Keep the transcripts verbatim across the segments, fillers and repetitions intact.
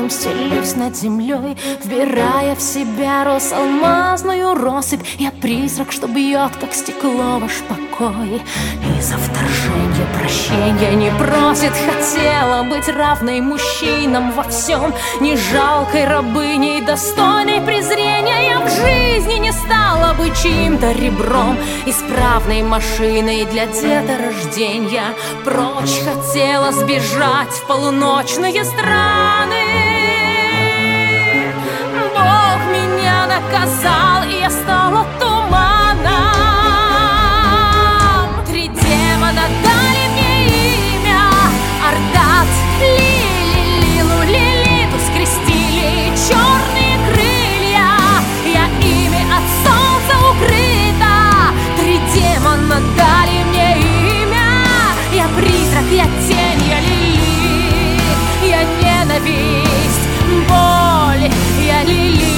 небом стелюсь над землей, вбирая в себя роз алмазную россыпь. Я призрак, что бьет, как стекло, ваш покой, и за вторжение прощения не просит. Хотела быть равной мужчинам во всем, не жалкой рабыней, достойной презрения. Я в жизни не стала бы чьим-то ребром, исправной машиной для деторождения. Прочь хотела сбежать в полуночные страны. Бог меня наказал, и я стала туманом. Три демона дали мне имя: Ардат, Лили, Лилу, Лилиту. Скрестили черные крылья, я ими от солнца укрыта. Три демона дали мне имя: я призрак, я тень, я лилит, я ненависть, боль, я лилит.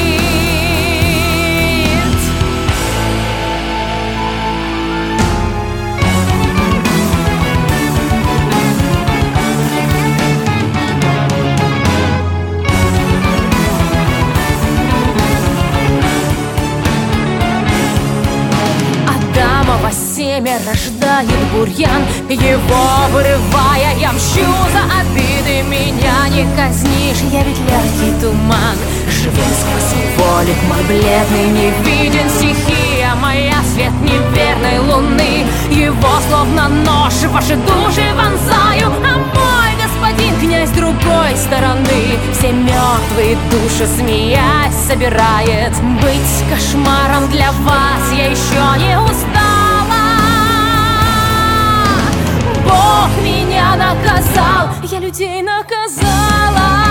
Адамово семя рождает бурьян, его вырывая я мщу за обиды. Меня не казнишь, я ведь легкий туман, живу сквозь волик мой бледный, не виден. Стихия моя, свет неверной луны, его словно нож в ваши души вонзаю. А мой господин князь другой стороны все мертвые души, смеясь, собирает. Быть кошмаром для вас я еще не устала. Бог меня наказал, я людей наказала.